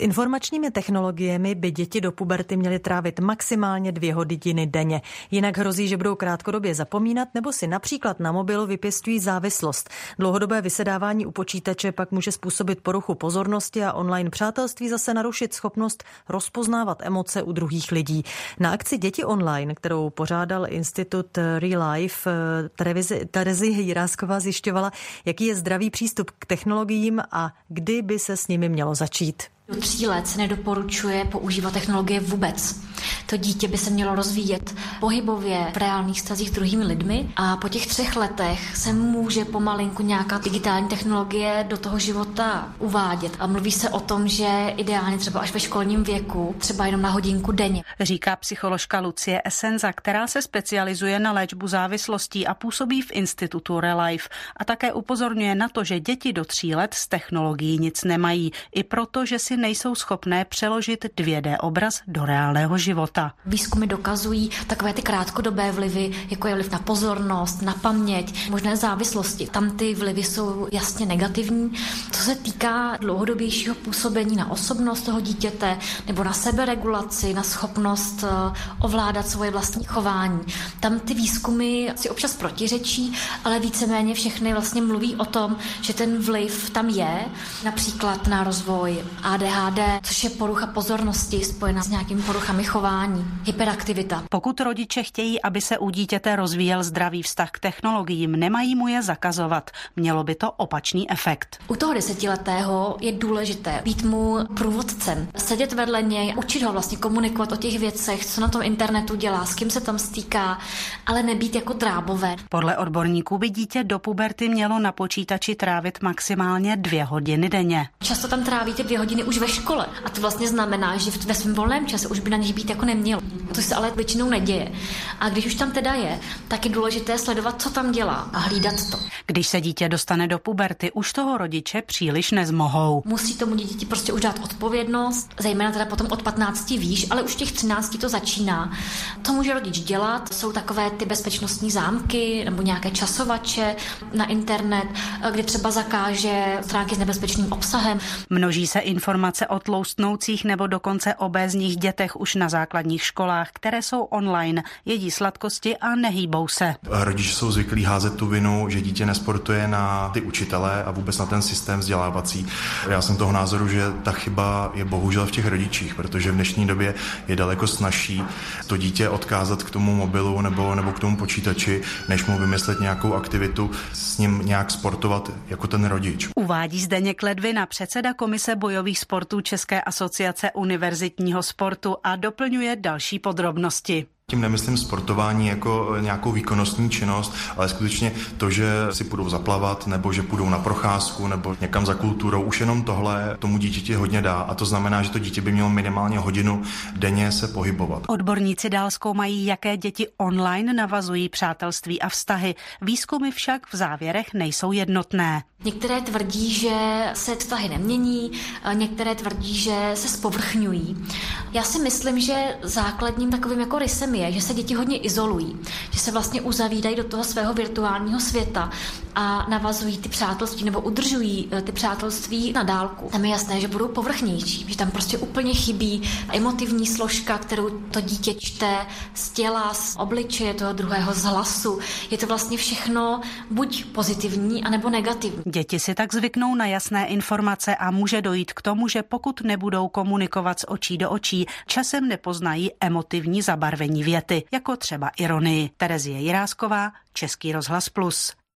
informačními technologiemi by děti do puberty měly trávit maximálně 2 hodiny denně. Jinak hrozí, že budou krátkodobě zapomínat nebo si například na mobilu vypěstují závislost. Dlouhodobé vysedávání u počítače pak může způsobit poruchu pozornosti a online přátelství zase narušit schopnost rozpoznávat emoce u druhých lidí. Na akci Děti online, kterou pořádal institut Real Life, Terezie Jirásková zjišťovala, jaký je zdravý přístup k technologiím a kdy by se s nimi mělo začít. Do 3 let se nedoporučuje používat technologie vůbec. To dítě by se mělo rozvíjet pohybově v reálných vztazích s druhými lidmi a po těch 3 letech se může pomalinku nějaká digitální technologie do toho života uvádět. A mluví se o tom, že ideálně třeba až ve školním věku, třeba jenom na hodinku denně. Říká psycholožka Lucie Essenza, která se specializuje na léčbu závislostí a působí v institutu Relife. A také upozorňuje na to, že děti do 3 let z technologií nic nemají, i proto, že si nejsou schopné přeložit 2D obraz do reálného života. Výzkumy dokazují takové ty krátkodobé vlivy, jako je vliv na pozornost, na paměť, možné závislosti. Tam ty vlivy jsou jasně negativní. Co se týká dlouhodobějšího působení na osobnost toho dítěte nebo na seberegulaci, na schopnost ovládat svoje vlastní chování. Tam ty výzkumy si občas protiřečí, ale víceméně všechny vlastně mluví o tom, že ten vliv tam je, například na rozvoj ADHD, což je porucha pozornosti spojená s nějakými poruchami chování, hyperaktivita. Pokud rodiče chtějí, aby se u dítěte rozvíjel zdravý vztah k technologiím, nemají mu je zakazovat. Mělo by to opačný efekt. U toho 10letého je důležité být mu průvodcem, sedět vedle něj, učit ho vlastně komunikovat o těch věcech, co na tom internetu dělá, s kým se tam stýká, ale nebýt jako drábové. Podle odborníků by dítě do puberty mělo na počítači trávit maximálně 2 hodiny denně. Často tam trávíte 2 hodiny už ve škole a to vlastně znamená, že ve svém volném čase už by na nich být jako nemělo. To se ale většinou neděje. A když už tam teda je, tak je důležité sledovat, co tam dělá a hlídat to. Když se dítě dostane do puberty, už toho rodiče příliš nezmohou. Musí tomu dítěti prostě už dát odpovědnost, zejména teda potom od 15 výš, ale už těch 13 to začíná. Co může rodič dělat? Jsou takové ty bezpečnostní zámky nebo nějaké časovače na internet, kde třeba zakáže stránky s nebezpečným obsahem. Množí se informace o tloustnoucích nebo dokonce obézních dětech už na základních školách, které jsou online, jedí sladkosti a nehýbou se. Rodiče jsou zvyklí házet tu vinu, že dítě nesportuje na ty učitele a vůbec na ten systém vzdělávací. Já jsem toho názoru, že ta chyba je bohužel v těch rodičích, protože v dnešní době je daleko snazší to dítě odkázat k tomu mobilu nebo k tomu počítači, než mu vymyslet nějakou aktivitu, s ním nějak sportovat jako ten rodič. Uvádí Zdeněk Ledvina, předseda Komise bojových sportů České asociace univerzitního sportu a doplňuje další podrobnosti. Tím nemyslím sportování jako nějakou výkonnostní činnost, ale skutečně to, že si půjdou zaplavat, nebo že půjdou na procházku, nebo někam za kulturou. Už jenom tohle tomu dítěti hodně dá a to znamená, že to dítě by mělo minimálně hodinu denně se pohybovat. Odborníci dál zkoumají, jaké děti online navazují přátelství a vztahy. Výzkumy však v závěrech nejsou jednotné. Některé tvrdí, že se vztahy nemění, některé tvrdí, že se zpovrchňují. Já si myslím, že základním takovým jako rysem je, že se děti hodně izolují, že se vlastně uzavídají do toho svého virtuálního světa a navazují ty přátelství nebo udržují ty přátelství na dálku. Tam je jasné, že budou povrchnější, že tam prostě úplně chybí emotivní složka, kterou to dítě čte z těla, z obličeje toho druhého, z hlasu. Je to vlastně všechno buď pozitivní, anebo negativní. Děti si tak zvyknou na jasné informace a může dojít k tomu, že pokud nebudou komunikovat z očí do očí, časem nepoznají emotivní zabarvení věty, jako třeba ironii. Terezie Jirásková, Český rozhlas Plus.